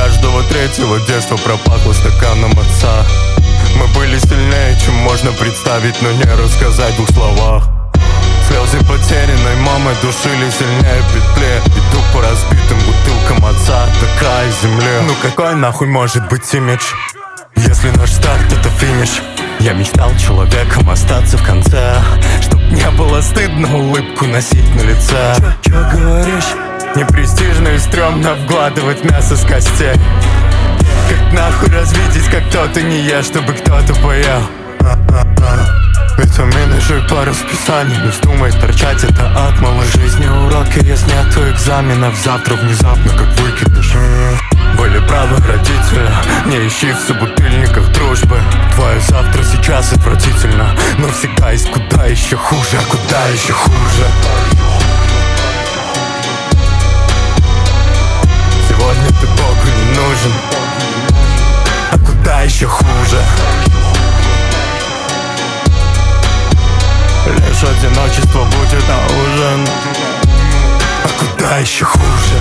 каждого третьего детства пропахло стаканом отца. Мы были сильнее, чем можно представить, но не рассказать в двух словах. Слезы потерянной мамы душили сильнее петли. Иду по разбитым бутылкам отца до края земли. Ну какой нахуй может быть имидж, если наш старт это финиш? Я мечтал человеком остаться в конце, чтоб не было стыдно улыбку носить на лице. Чё говоришь? Не престижно и стрёмно вгладывать мясо с костей. Как нахуй развидеть, как кто-то не ест, чтобы кто-то поел? Витамины жуй по расписанию, не вздумай торчать, это ад. Малой жизни уроки, если нету экзаменов, завтра внезапно как выкидыш. Были правы родители, не ищи в собутыльниках дружбы. Твое завтра сейчас отвратительно, но всегда есть куда еще хуже. А куда еще хуже? Сегодня ты Богу не нужен. А куда еще хуже? Лишь одиночество будет на ужин. А куда еще хуже?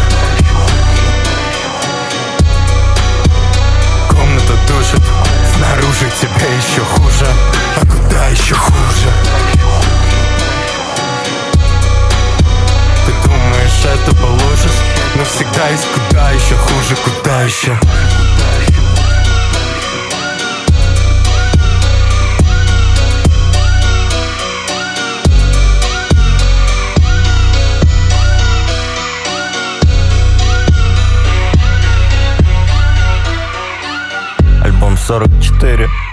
Комната душит, снаружи тебе еще хуже. А куда еще хуже? Ты думаешь, это получишь, но всегда есть куда еще хуже. Куда еще? Альбом 44.